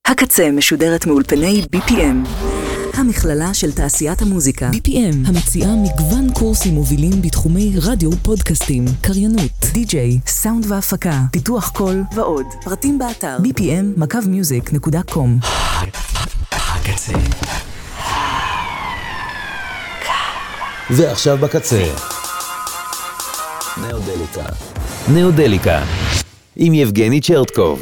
הקצה משודרת מאולפני BPM, המכללה של תעשיית המוזיקה. BPM, המציעה מגוון קורסים מובילים בתחומי רדיו, פודקאסטים, קריינות, די-ג'יי, סאונד והפקה, פיתוח קול ועוד. פרטים באתר bpm.music.com. הקצה. ועכשיו בקצה. נאודליקה. עם יבגני צ'רטקוב.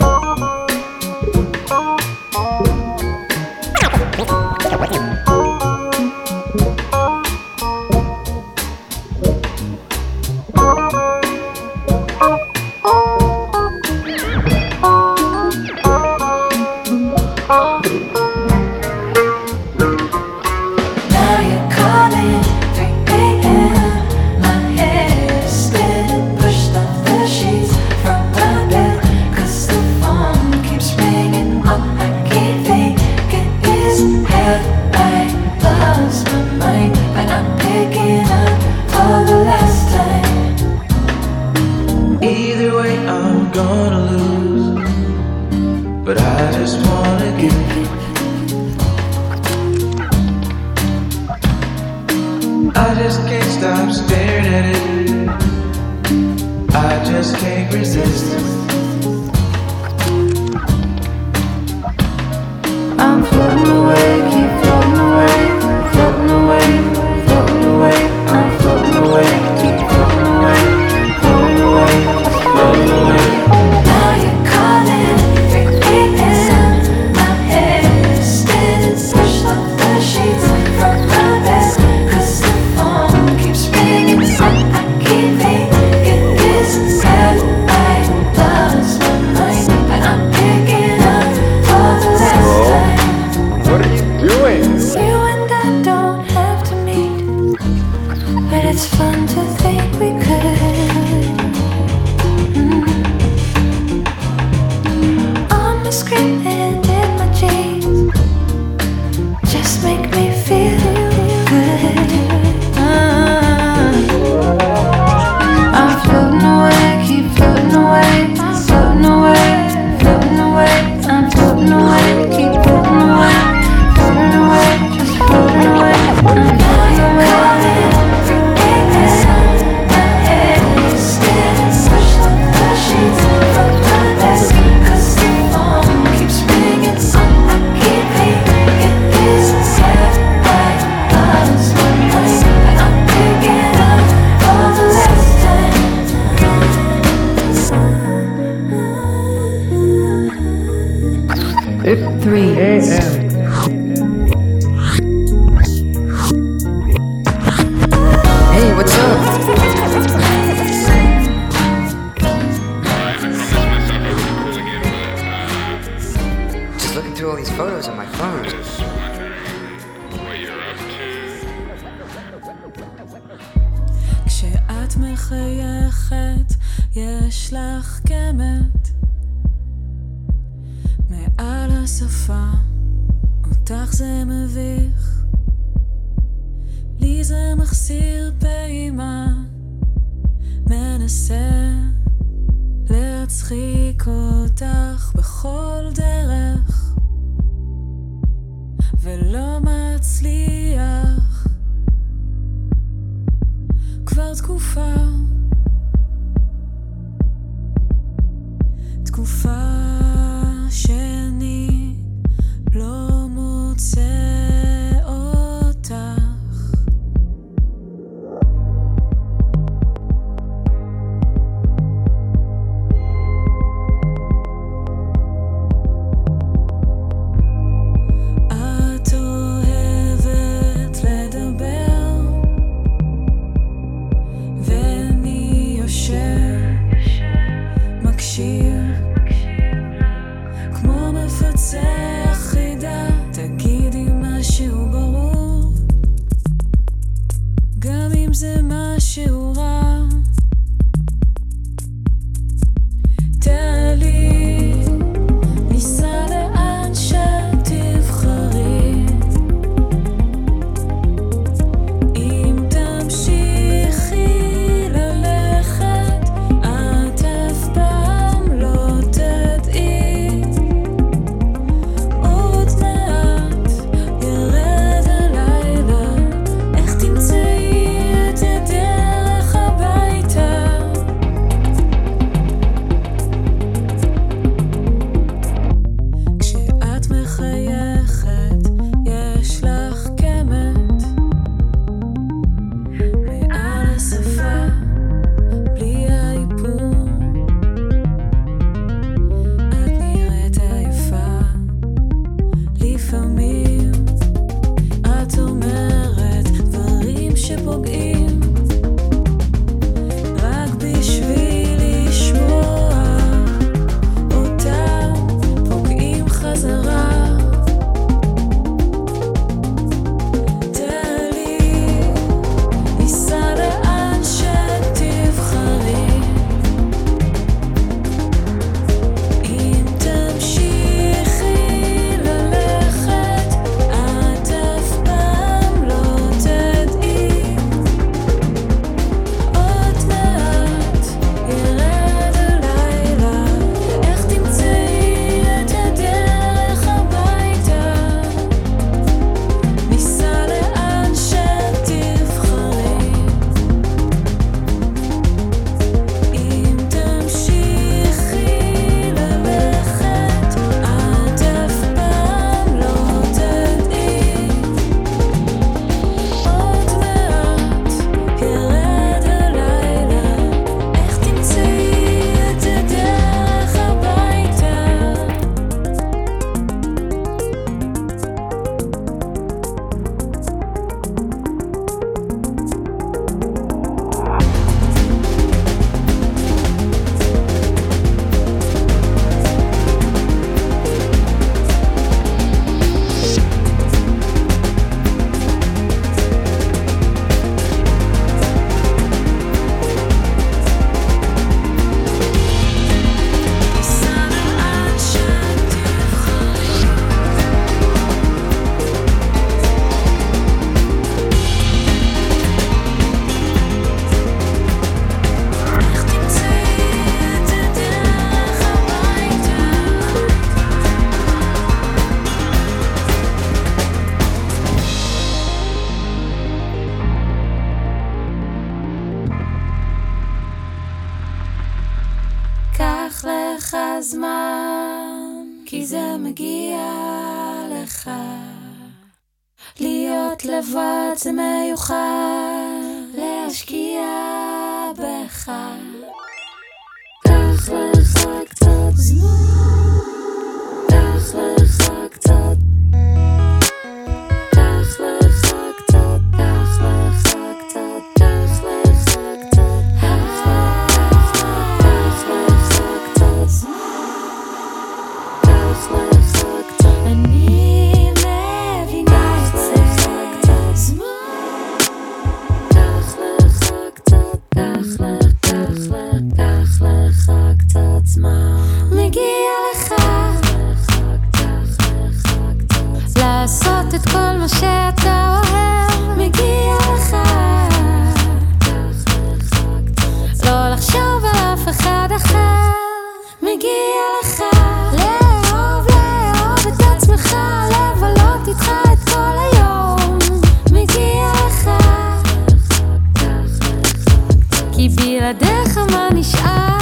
לבד זה מיוחד להשקיע בך. קח לך קצת זמן, קח לך קצת, קח לך קצת, קח לך קצת, קח לך קצת, קח לך קצת זמן, קח לך קצת. אני מבינה את זה קצת זמן, קח לך קצת, קח לך קצת זמן. מגיע לך לעשות את כל מה שאתה אוהב. מגיע לך לא לחשוב על אף אחד אחר. מגיע לך לאהוב את עצמך, לבלות איתך את כל היום. מגיע לך כי בלעדיך מה נשאר?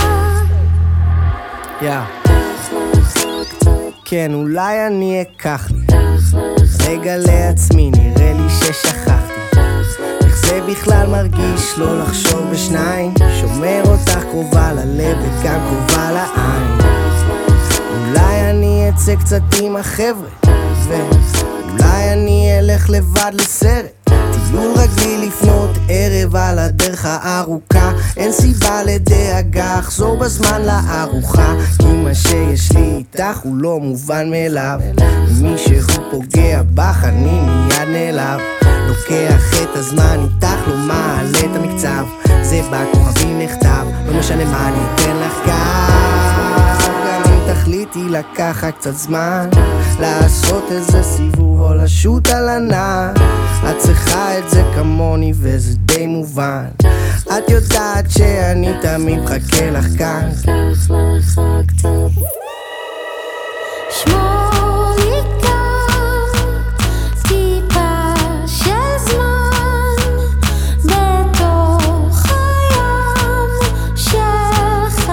כן, אולי אני אקח לי רגע לעצמי, נראה לי ששכחתי איך זה בכלל מרגיש לא לחשוב בשניים. שומר אותך קרובה ללב וגם קרובה לעין. אולי אני אצא קצת עם החבר'ה, ואולי אני אלך לבד לסרט, טיול רגלי לפנות ערב על הדרך הארוכה. אין סיבה לדאגה, אחזור בזמן לארוחה, כי מה שיש לי איתך הוא לא מובן מאליו. אם מישהו פוגע בך אני מיד נעלב, לוקח את הזמן איתך, לא מעלה את המקצב. זה בכוכבים נכתב, לא משנה מה אני אתן לך גב. גם אם תחליטי לקחת קצת זמן, לעשות איזה סיבוב או לשוט על ענן, את צריכה את זה כמוני וזה די מובן. את יודעת שאני תמיד מחכה לך כאן. קח לך קצת, שמור לי כאן טיפה של זמן בתוך הים שלך.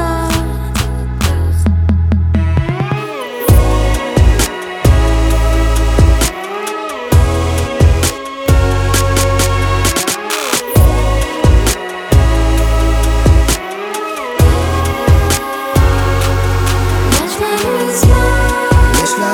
יש לנו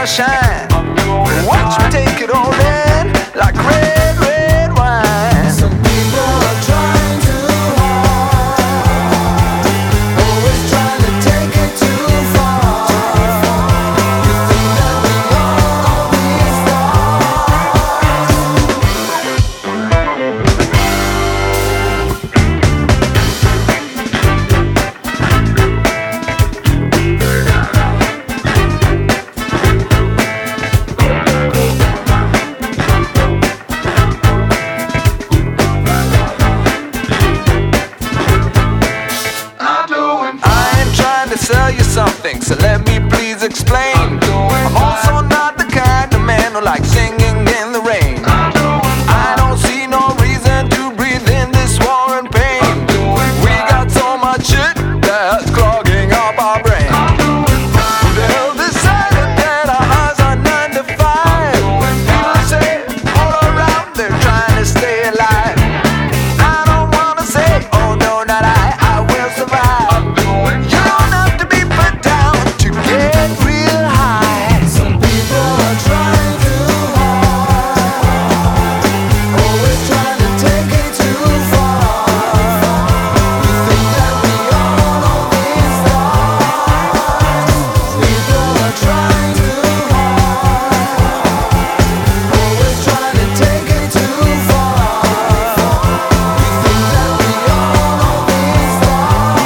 shine. Watch me take it all in like red, red wine. Some people are trying too hard, always trying to take it too far. You think that we all be sell you something, so let me please explain. I'm also not the kind of man who likes singing in the rain. I don't see no reason to breathe in this war and pain. We got so much shit that's clogging up our brain. Who the hell decided that our eyes are 9 to 5? People say all around they're trying to stay alive. I don't wanna say, oh no, not I will survive. Get real high. Some people are trying too hard, always trying to take it too far. You think that we all know these stars? People are trying too hard, always trying to take it too far. You think that we all know these stars?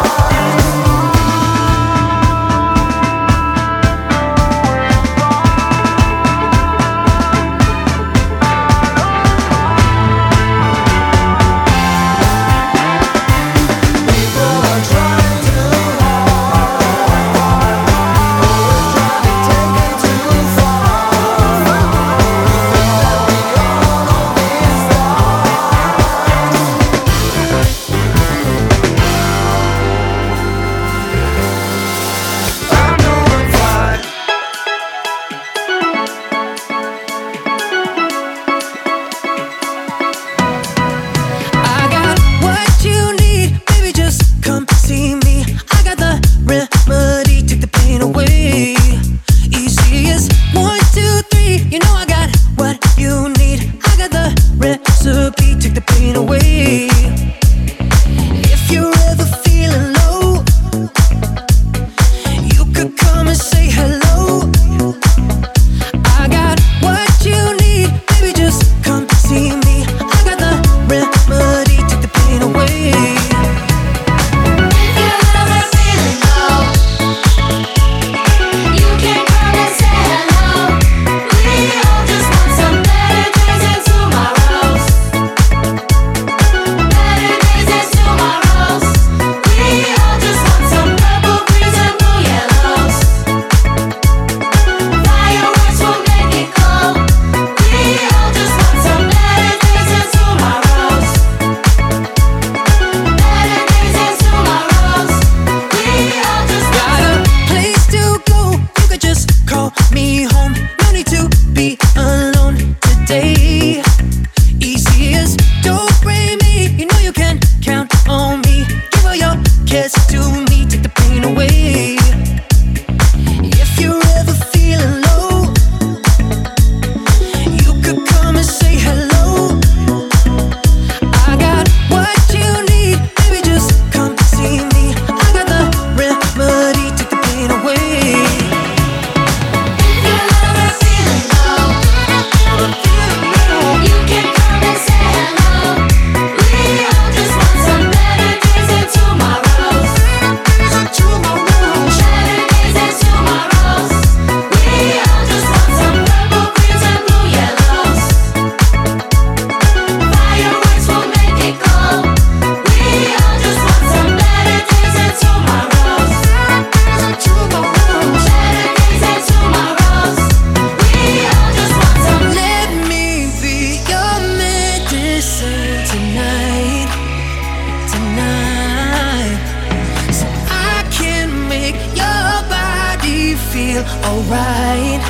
alright.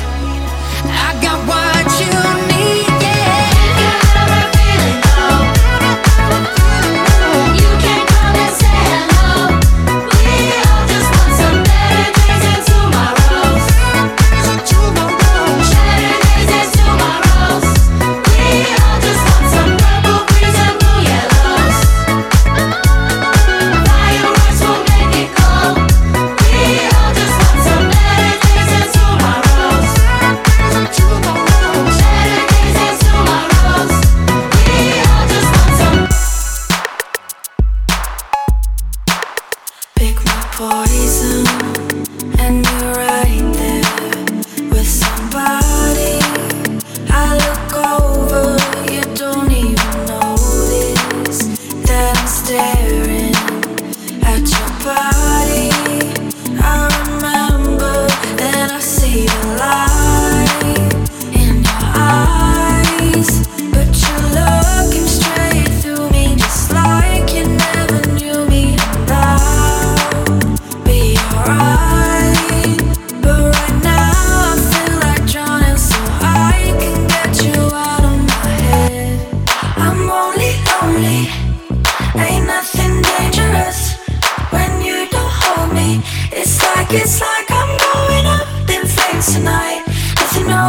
I got what you need, yeah. You can come and say hello. We all just want some better days and tomorrows.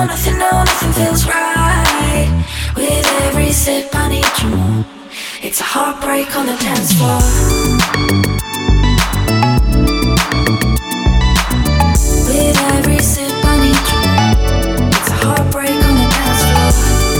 nothing feels right. With every sip I need you more. It's a heartbreak on the dance floor. With every sip I need you more. It's a heartbreak on the dance floor.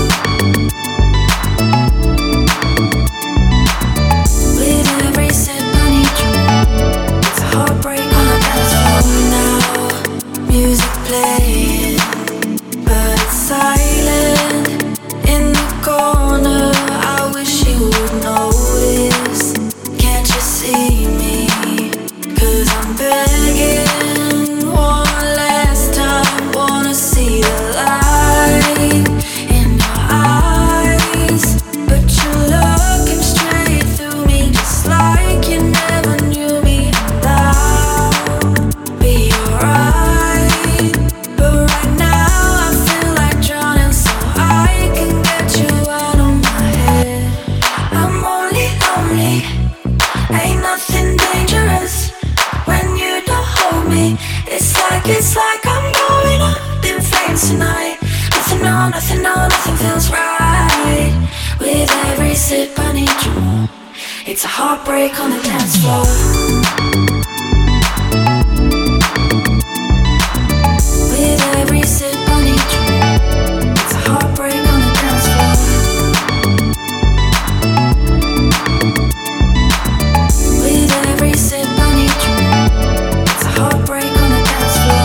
With every sip I need you more. It's a heartbreak on the dance floor. Now music playing, but it's silent in the corner. I wish you would notice. Can't you see me? 'Cause I'm begging one last time. Wanna see the light in your eyes, but you're looking straight through me, just like you never knew me. And I'll be alright, but right now I feel like drowning, so I can get you out of my head. I'm only lonely, ain't nothing dangerous when you don't hold me. It's like I'm going up in flames tonight. Nothing feels right. With every sip I need you more. It's a heartbreak on the dance floor. With every sip I need you more. It's a heartbreak on the dance floor. With every sip I need you more. It's a heartbreak on the dance floor.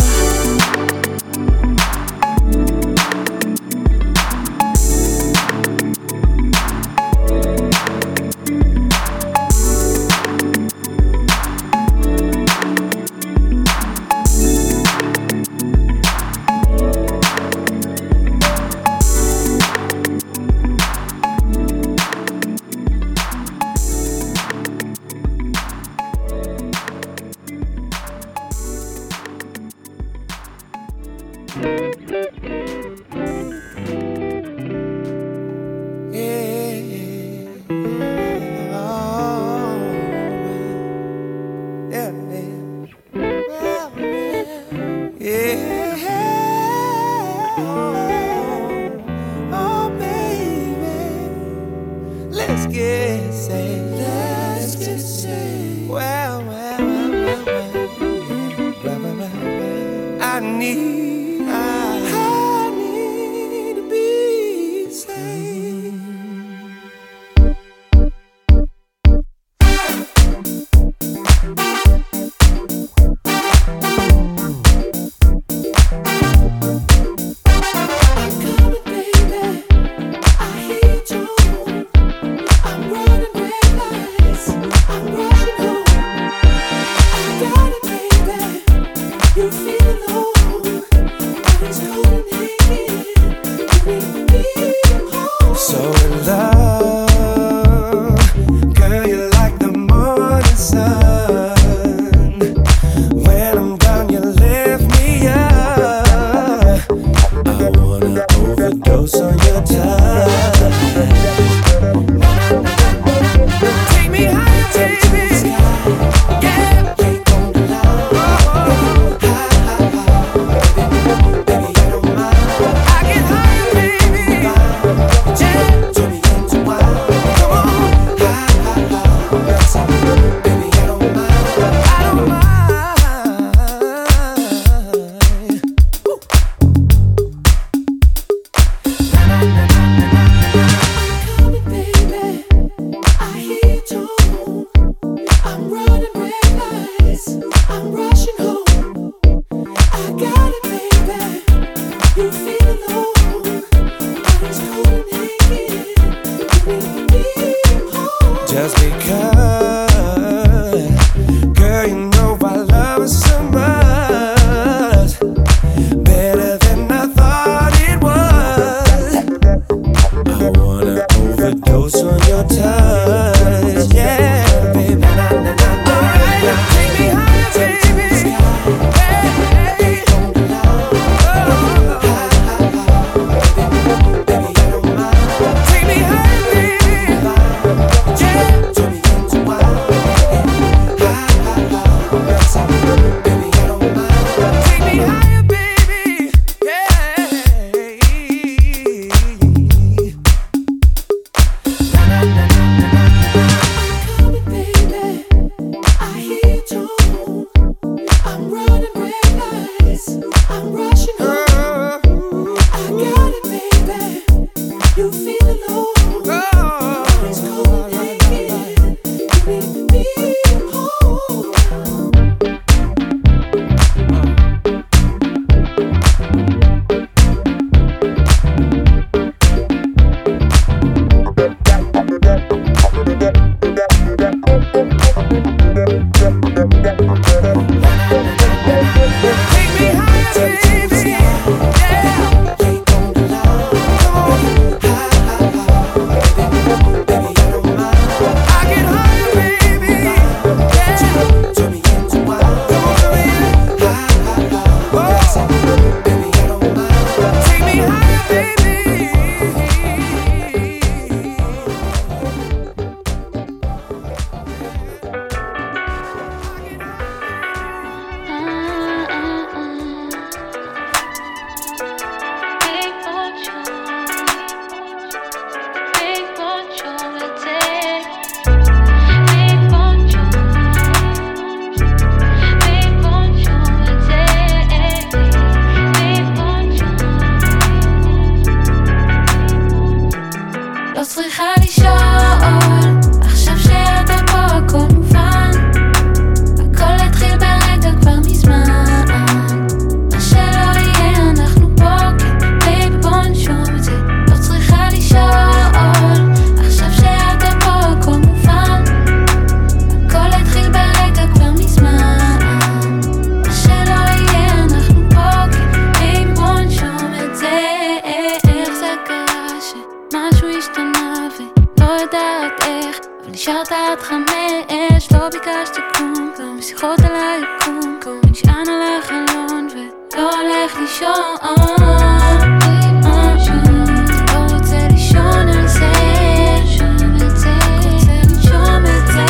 You feel alone, but it's לא ביקשתי כלום, כלום שיחות על היקום, נשען על החלון ולא הולך לישון. לא רוצה לישון על זה, רוצה לנשום את זה.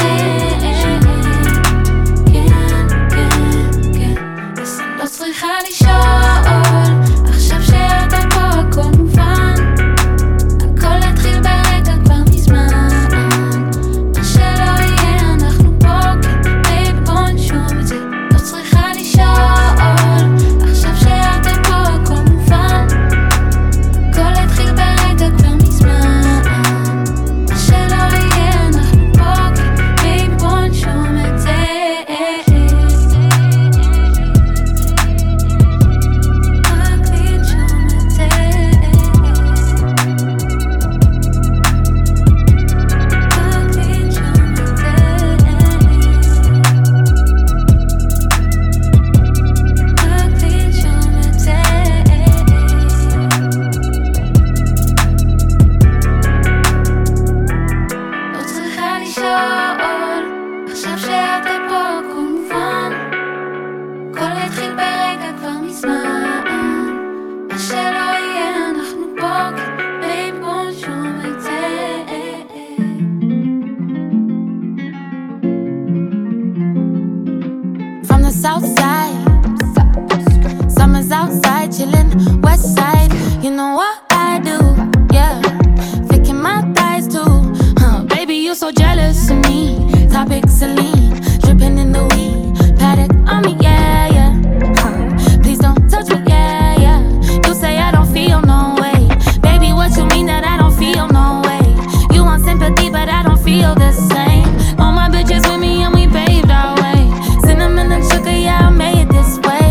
כן, כן, כן, אז אני לא צריכה לשאול, עכשיו שאתה פה הכל מובן, הכל התחיל ברגע כבר מזמן. מה שלא יהיה אנחנו פה, כן, בייבי בוא נשום את זה. לא צריכה לשאול, עכשיו שאתה פה הכל מובן, הכל התחיל ברגע כבר מזמן. מה שלא יהיה אנחנו פה, כן, בייבי בוא נשום את זה. From the south side, summer's outside, chillin' west side. You know what I do, yeah. Flicking my thighs too, baby you so jealous of me. Topic Celine, dripping in the weed. Paddock on me, yeah, yeah. Please don't touch me, yeah, yeah. You say I don't feel no way, baby what you mean that I don't feel no way? You want sympathy but I don't feel the same. All my bitches with me and we paved our way. Cinnamon and sugar, yeah, I made it this way.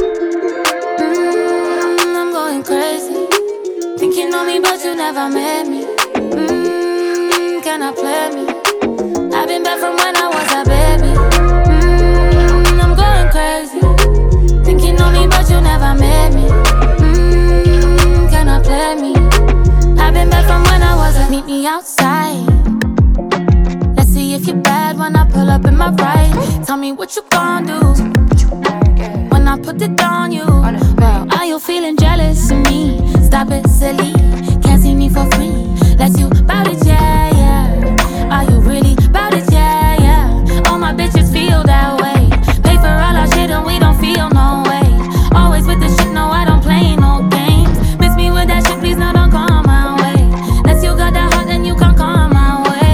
I'm going crazy. Think you know me, but you never met me. Can I play me? I've been back from when I was a baby. I'm going crazy. Think you know me, but you never met me. Can I play me? I've been back from when I was a. Meet me outside. Let's see if you're bad when I pull up in my ride. Tell me what you gon' do when I put it on you. Well, are you feeling jealous of me? Stop it, silly. Can't see me for free. Let's you bout it, yeah, yeah. Are you really bout it, yeah, yeah. All my bitches feel that way. Pay for all our shit and we don't feel no way. Always with the shit, no, I don't play no games. Miss me with that shit, please, no, don't come my way. Unless you got that heart, then you can't come my way.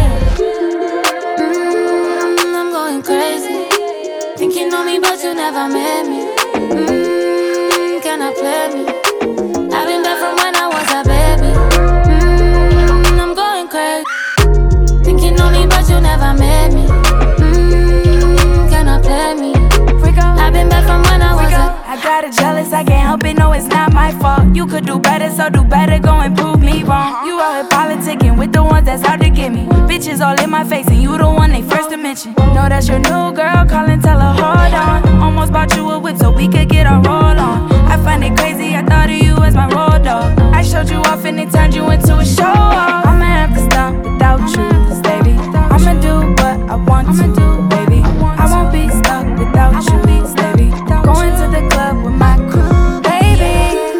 I'm going crazy. Think you know me, but you never met me. Can I play me? I've been back from when I was a baby. I'm going crazy. Think you know me, but you never met me. Can I play me? I've been back from when I was a. I got it jealous, I can't help it, no it's not my fault. You could do better, so do better, go and prove me wrong. You out here politicking with the ones that's out to get me. Bitches all in my face and you the one they first to mention. Know that's your new girl, call and tell her hold on. Almost bought you a whip so we could get our roll on. I find it crazy, I thought of you as my road dog. I showed you off and it turned you into a show off. I'ma have to stop without you, baby. I'ma do what I want to, baby. I won't be stuck without you, baby. Going to the club with my crew, baby.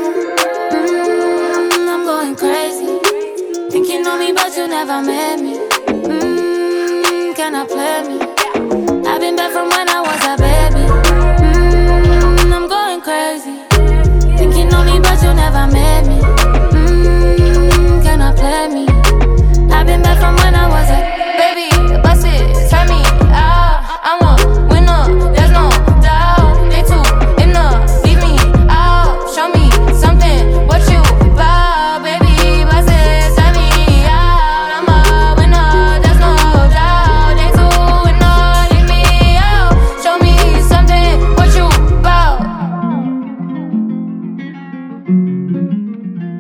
I'm going crazy. Think you know me, but you never met me. Can I play me? I've been back from when I was a baby. I'm going crazy. Think you know me, but you never met me. Can I play me? I've been back from when I was a baby. Bust it, tell me out. I'm a winner, there's no doubt. They too in the leave me out. Show me something, what you about, baby. Bust it, tell me out. I'm a winner, there's no doubt. They too in the leave me out. Show me something, what you about.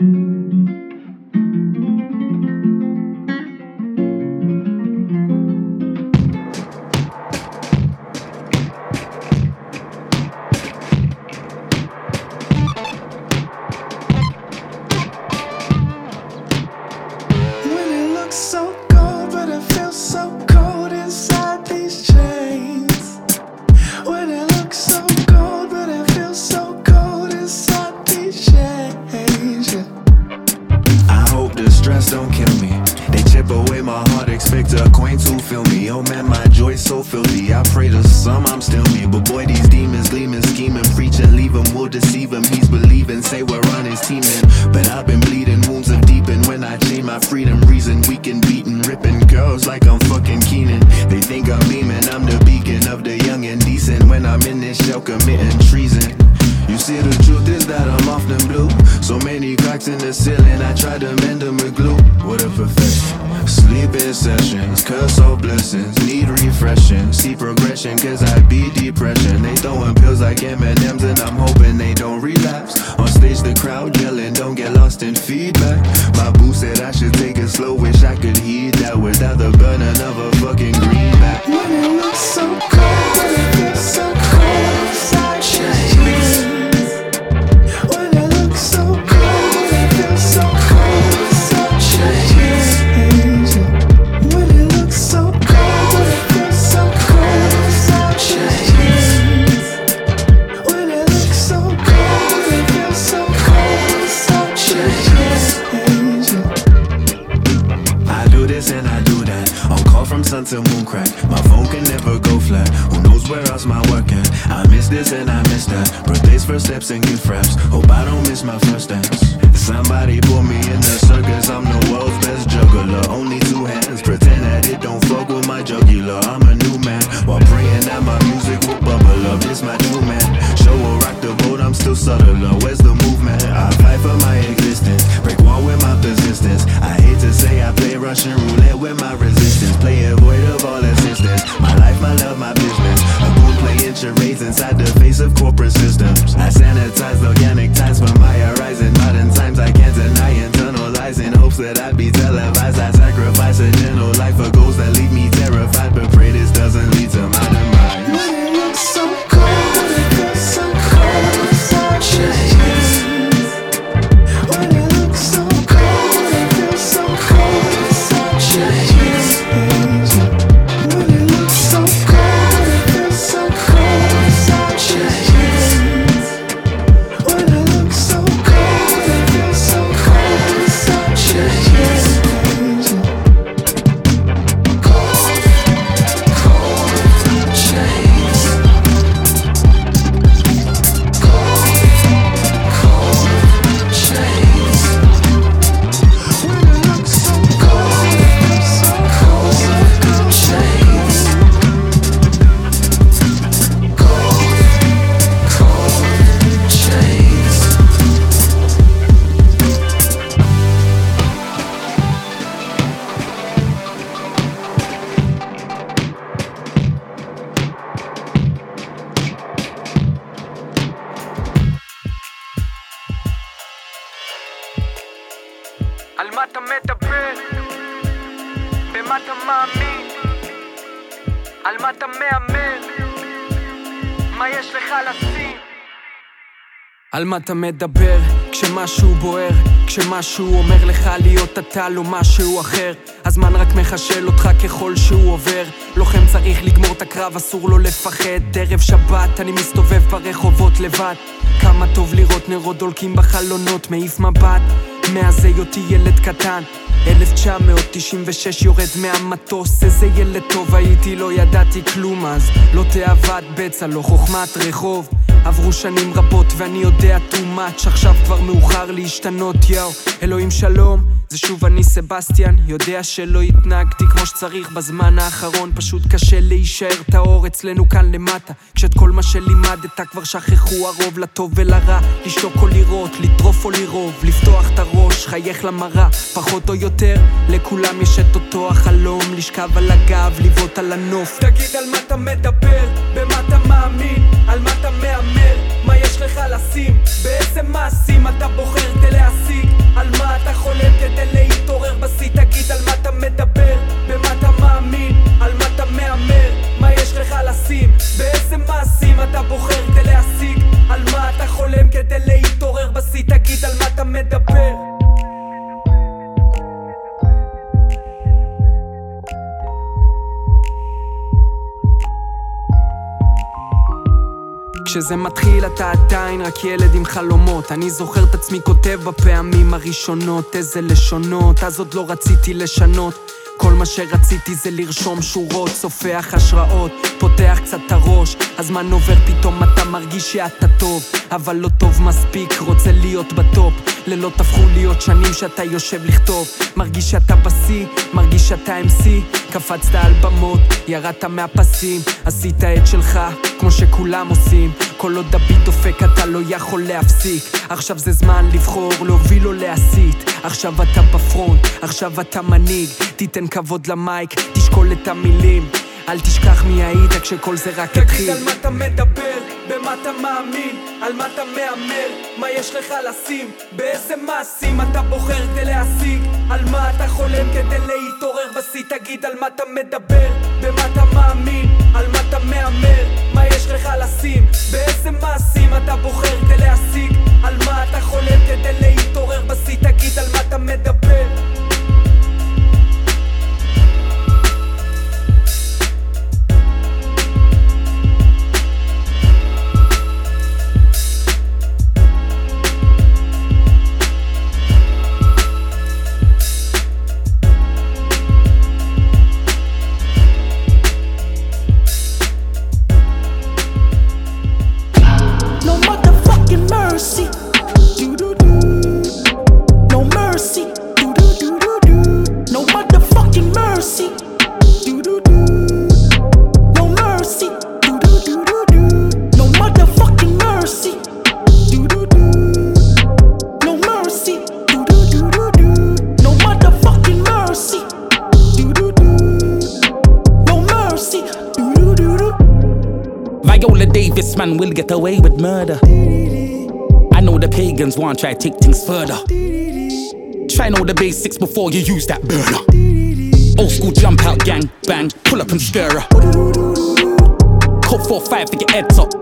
be changing. I hope the stress don't kill me. They chip away my heart, expect a coin to fill me. Oh man, my joy's so filthy. I pray to some I'm still me. But boy, these demons gleaming, scheming, preaching, leave him, we'll deceive him. He's believing, say we're on his team in. But I've been bleeding, wounds have deepened. When I chain my freedom, reason weak and beaten, ripping girls like I'm fucking Keenan. They think I'm beaming, I'm the beacon of the young and decent. When I'm in this shell committing treason. You see the truth is that I'm often blue. So many cracks in the ceiling, I try to mend them with glue. What a profession. Sleeping sessions, curse all blessings, need refreshing. See progression cause I beat depression. They throwing pills like M&M's and I'm hoping they don't relapse. On stage the crowd yelling, don't get lost in feedback. My boo said I should take it slow, wish I could heed that without the burning of a fucking greenback. When it looks so cold, it feels so cold inside change. When it looks so cold, it feels so cold inside change. When it looks so cold, it feels so cold inside change. When it looks so cold, it feels so cold inside change. I do this and I do that. On call from sun to moon crack. My phone can never go flat. Who knows where else my work at? I miss this and I miss that. Birthdays, first steps and gift wraps. Hope I don't miss my first dance. Somebody put me in the circus. I'm the world's best juggler. Only two hands. Pretend that it don't fuck with my jugular. I'm a new man. While praying that my music will bubble up. This my true man. Show will rock the boat. I'm still subtler. Where's the movement? I fight for my existence. Break wall with my persistence. I hate to say I play Russian roulette with my resistance. Play it void of all assistance. My life, my love, my business. A goon playing charades inside the face of corporate systems. I sanitize organic ties for my horizon. Modern times I can't deny, internalize in hopes that I'd be televised. I sacrifice a gentle life for goals that leave me terrified. But pray this doesn't lead to my demise. When it looks so cold, it feels so cold inside change. When it looks so cold, it feels so cold inside change. When it looks so cold, it feels so cold inside change. When it looks so cold, it feels so cold inside change. על מה אתה מדבר? במה אתה מאמין? על מה אתה מהמר? מה יש לך לשים? על מה אתה מדבר? כשמשהו בוער, כשמשהו אומר לך להיות אתה לא משהו אחר, הזמן רק מחשל אותך ככל שהוא עובר. לוחם צריך לגמור את הקרב, אסור לו לפחד. ערב שבת אני מסתובב ברחובות לבד, כמה טוב לראות נרות דולקים בחלונות, מעיף מבט מאז היותי ילד קטן. 1996 יורד מהמטוס, איזה ילד טוב הייתי, לא ידעתי כלום אז. לא תאוות בצע, לא חוכמת רחוב. עברו שנים רבות ואני יודע too much, עכשיו כבר מאוחר להשתנות, יאו. אלוהים שלום, זה שוב אני סבסטיאן. יודע שלא התנהגתי כמו שצריך בזמן האחרון, פשוט קשה להישאר טהור אצלנו כאן למטה, כשאת כל מה שלימדת כבר שכחו, הרוב לטוב ולרע, לשתוק או לראות, לטרוף או לרוב, לפתוח את הראש, חייך למראה, פחות או יותר, לכולם יש את אותו החלום, לשכב על הגב, לבעוט על הנוף. תגיד על מה אתה מדבר, במה אתה מאמין, על מה אתה מאמר, מה יש לך לשים, באיזה מעשים אתה בוחר כדי להשיג, על מה אתה חולם כדי להתעורר בשיא. תגיד על מה אתה מדבר, במה אתה מאמין, על מה אתה מאמר, מה יש לך לשים, באיזה מעשים אתה בוחר כדי להשיג, על מה אתה חולם כדי להתעורר בשיא. תגיד על מה אתה מדבר. כשזה מתחיל אתה עדיין רק ילד עם חלומות. אני זוכר את עצמי כותב בפעמים הראשונות איזה לשונות, אז עוד לא רציתי לשנות. כל מה שרציתי זה לרשום שורות, סופח השראות, פותח קצת הראש. הזמן עובר פתאום אתה מרגיש שאתה טוב, אבל לא טוב מספיק, רוצה להיות בטופ. לילות הפכו להיות שנים שאתה יושב לכתוב, מרגיש שאתה בשיא, מרגיש שאתה MC. קפצת על במות, ירדת מהפסים, עשית את שלך כמו שכולם עושים. כל עוד הביט דופק אתה לא יכול להפסיק. עכשיו זה זמן לבחור, להוביל או להסית. עכשיו אתה בפרונט, עכשיו אתה מנהיג. תיתן כבוד למייק, תשקול את המילים. אל תשכח מי היית כשכל זה רק התחיל. תגיד על מה אתה מדבר, במה אתה מאמין, על מה אתה מאמר, מה יש לך לשים, באיזה מעשים אתה בוחר כדי להשיג, על מה אתה חולם כדי להתעורר בשיא. תגיד על מה אתה מדבר, במה אתה מאמין, על מה אתה מאמר, מה יש לך לשים, באיזה מעשים אתה בוחר כדי להשיג, על מה אתה חולם כדי להתעורר בשיא. תגיד על מה אתה מדבר. Man will get away with murder. I know the pagans want to try take things further. Try know the basics before you use that burner. Old school jump out gang, bang, pull up and stir her. Code 4-5 to get heads up.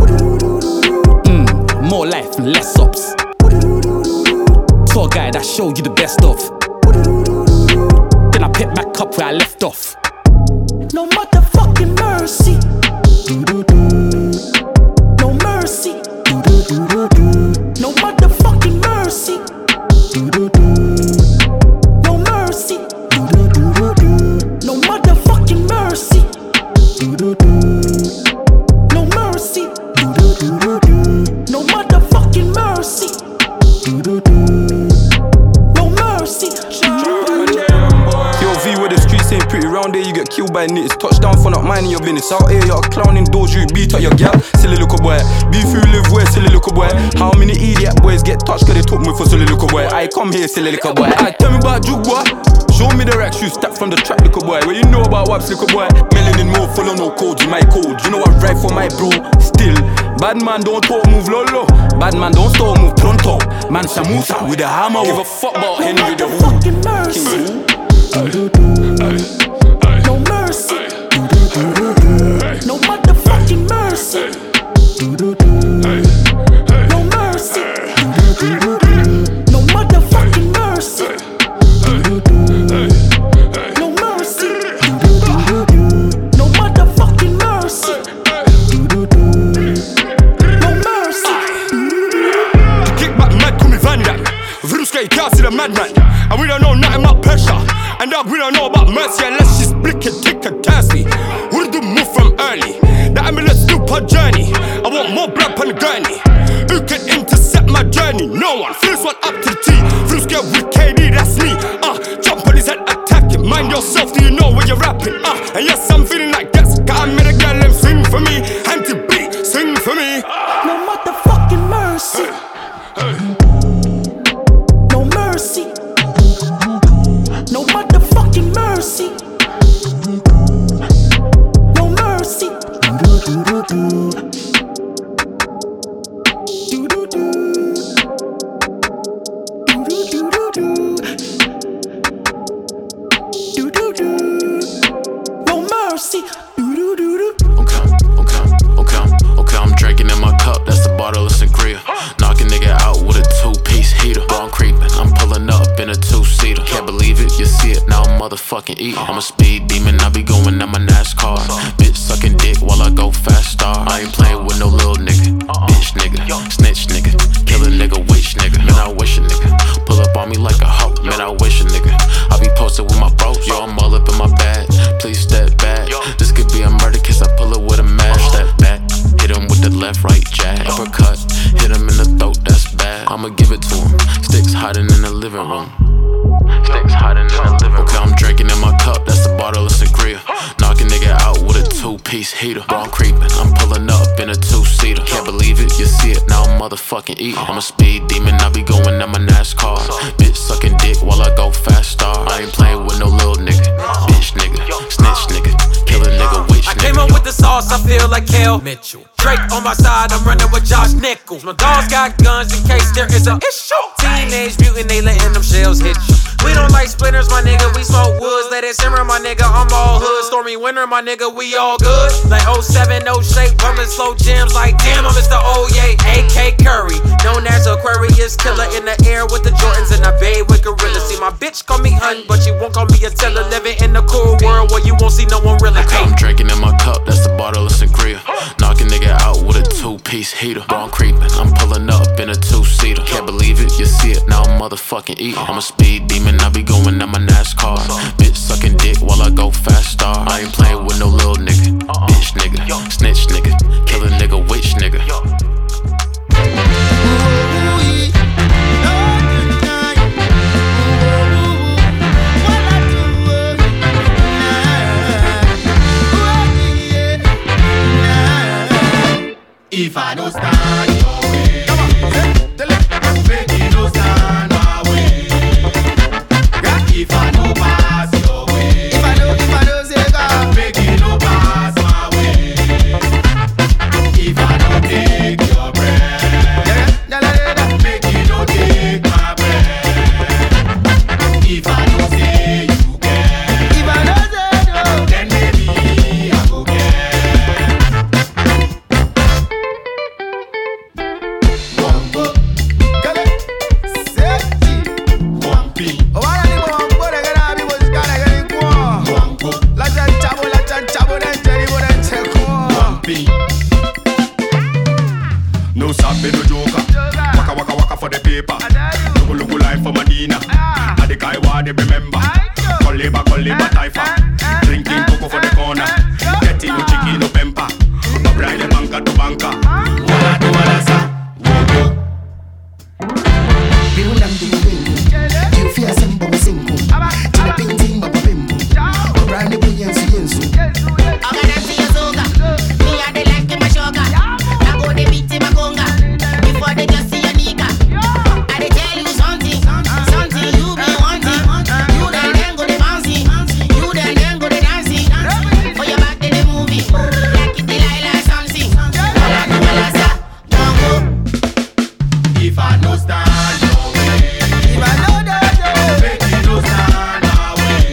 More life and less ups. Tour guy that show you the best of. Then I pick back up where I left off. No motherfucking mercy. Mercy. No motherfucking mercy. No mercy. No motherfucking mercy. No mercy. No motherfucking mercy. No mercy. KOV where the streets ain't pretty round there, you get killed by nits. Touchdown for not minding your business. Out here you're clowning doors, you beat up your gal. Silly little boy, beef you live where, silly little boy. How many idiot boys get touched cause they took me for silly little boy? I come here, silly little boy. I tell me about juke boy. Show me the racks you stack from the track, little boy. What you know about waps, little boy? Melanin more full of no codes in my code. You know I ride for my bro, still. Bad man don't talk, move lolo. Bad man don't stop, move pronto. Man Shamusa with a hammer. Give a fuck about Henry the Who. No mercy. No motherfucking mercy. No mercy. No motherfucking mercy. No mercy. No motherfucking mercy. No mercy. The kickback mad, call me Van Damme. Viruska, you can't see the madman. And we don't know nothing about pressure. And that we don't know about mercy unless she's blicking, thick and thirsty. We'll do move from early. That ambulance do per journey. I want more blood on the gurney. Who can intercept my journey? No one. First one up to the T. First get with KD, that's me. Jump on his head, attack him. Mind yourself, do you know when you're rapping? And yes, I'm feeling like this. Cause I made a girl and sing for me. Anti-beat, sing for me. No motherfucking mercy. No mercy. No motherfucking mercy. No mercy. No mercy. Okay, I'm drinking in my cup, that's the bottle of sangria. Knock a nigga out with a two-piece heater. Ball creeping, I'm pulling up in a two-seater. Can't believe it, you see it, now I'm motherfucking eating. I'm a speed demon, I be going at my NASCAR. Bitch sucking dick while I go fast star. I ain't playing with no little nigga. give it to him. Sticks hiding in the living room. Sticks hiding in the living room. Okay, I'm drinking in my cup, that's a bottle of sangria. Knock a nigga out with a two-piece heater. Ball creeping, I'm pulling up in a two-seater. Can't believe it, you see it, now I'm motherfucking eating. I'm a speed demon, I be going at my NASCAR. Bitch sucking dick while I go fast star. I ain't playing with no little nigga. Bitch nigga, snitch nigga, kill a nigga, witch nigga. I came up with the sauce, I feel like Kel Mitchell. Drake on my side, I'm running with Josh Nichols. My dogs got guns in case there is a issue. Teenage mutant, they letting them shells hit you. We don't like splinters, my nigga, we smoke woods. Let it simmer, my nigga, I'm all hood. Stormy winter, my nigga, we all good. Like 07, no shape, bumping slow jams. Like damn, I'm Mr. Oye, AK Curry. Known as Aquarius killer in the air with the Jordans and I bathe with gorillas. See, my bitch call me hun, but she won't call me a teller. Living in the cool world where you won't see no one really come. I'm drinking in my cup, that's a bottle of sangria. Knock a nigga out with a two-piece heater. Ball creeping, I'm pulling up in a two-seater. Can't believe it, you see it, now I'm motherfucking eating. I'm a speed demon, I be going at my NASCAR. Bitch sucking dick while I go fast star. I ain't playing with no little nigga. Bitch nigga, snitch nigga, kill a nigga, witch nigga. If I don't stand your way, make it no stand my way. If I don't pass your way, if I don't say God, make it no pass my way. If I don't take your breath, make it no take my breath. If I don't say you can, if I don't say no, then maybe I go get. No sabe no joker. Waka waka waka for the paper. Look life for Medina. And the guy what they remember. Coliba taifa. Drinking cocoa for the corner. Getting no chicken no pemper. Brian banker to banker. Wala to wala sa. Bill them do wing. You fear some boy single. Tina painting baba bimbo. Brian the brilliance yensu. Organize your zoga. Me a the like my shoga. I go the beat my conga. Before they just see your nigga. I dey tell you something, something you be wanting. You then go the bouncing, you then go the dancing. For your back they movie, like it Delilah something. Wala sa, don't go. If I no stand your way, if I know that, make it no stand my way.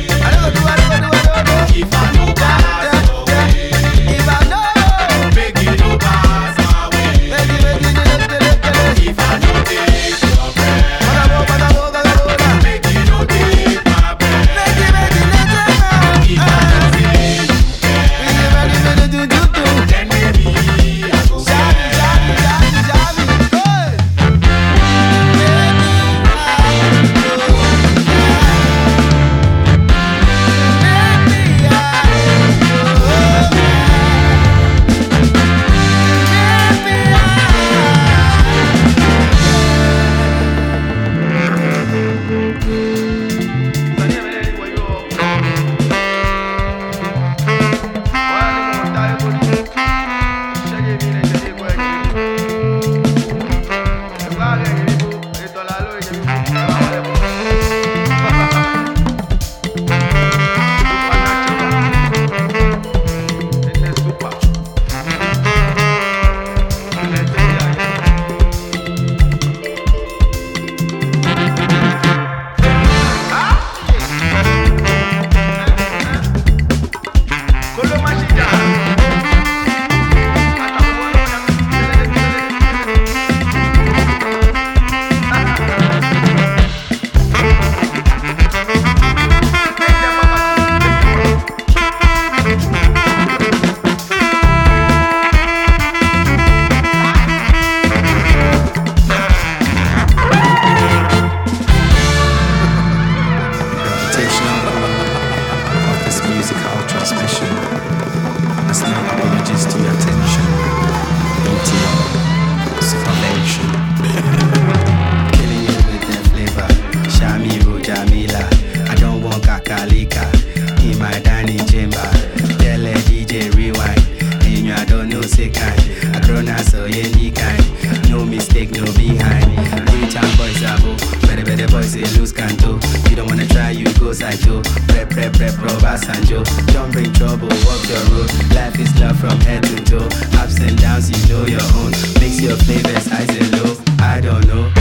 the boys say lose canto. You don't wanna try, you go Saito. Prep, Roba Sanjo. Don't bring trouble, walk your road. Life is love from head to toe. Ups and downs, you know your own. Mix your flavors, highs and low. I don't know.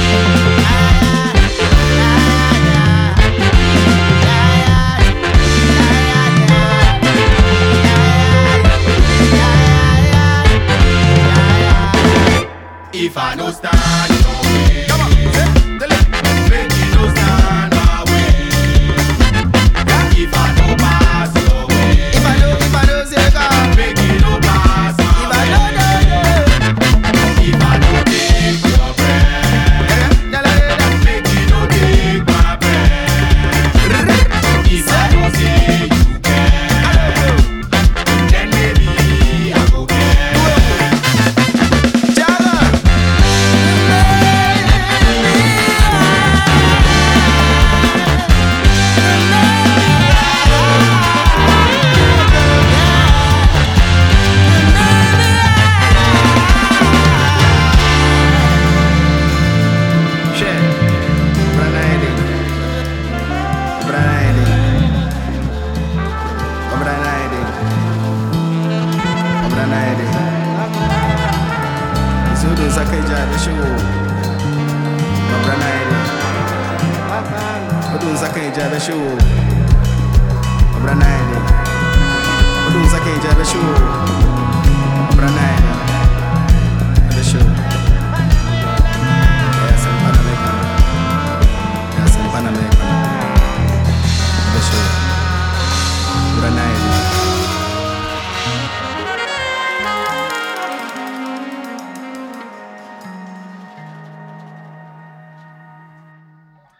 If I don't stand your way, come on, make it no stand my way. If I don't pass your way, if I don't say God, make it no pass my way. If I don't take your breath, make it no take my breath. If I don't say you can, then maybe I go care. Branaide.